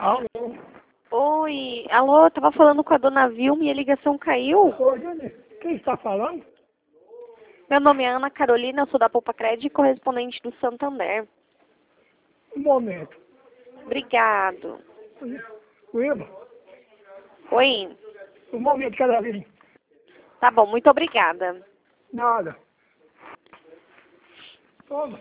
Alô? Oi, alô, eu tava falando com a dona Vilma e a ligação caiu. Oi, Dani. Quem está falando? Meu nome é Ana Carolina, eu sou da Poupa Crédito, correspondente do Santander. Um momento. Obrigado. Wilma, Oi, um momento, cada vez. tá bom, muito obrigada. Nada. Toma.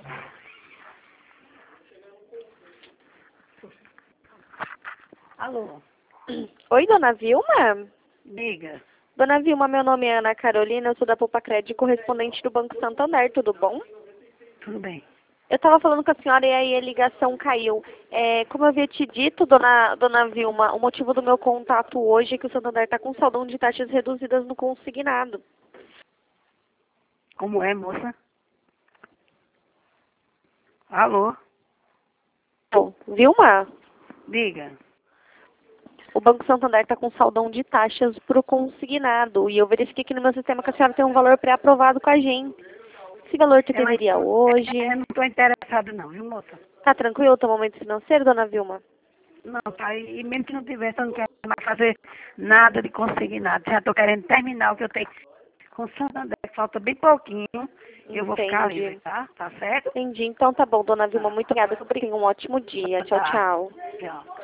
Alô, Oi, dona Vilma? diga. Dona Vilma, meu nome é Ana Carolina, eu sou da Poupa Crédito, correspondente do Banco Santander, tudo bom? Tudo bem? Eu tava falando com a senhora e aí a ligação caiu. Como eu havia te dito, dona Vilma, o motivo do meu contato hoje é que o Santander está com saldão de taxas reduzidas no consignado. Como é, moça? Alô, Bom, Vilma, diga. o Banco Santander está com saldão de taxas para o consignado e eu verifiquei aqui no meu sistema que a senhora tem um valor pré-aprovado com a gente. Esse valor que teria hoje? Eu não estou interessado não, viu, moça? Tá tranquilo o momento financeiro, dona Vilma? Não, tá. E mesmo que não tivesse, eu não quero mais fazer nada de consignado. Já estou querendo terminar o que eu tenho com o Santander. Falta bem pouquinho e eu vou ficar livre, Entendi. tá? Tá certo? Entendi. Então tá bom, dona Vilma. Tá. Muito obrigada. Um ótimo dia. Tchau, Tá. tchau. Tchau.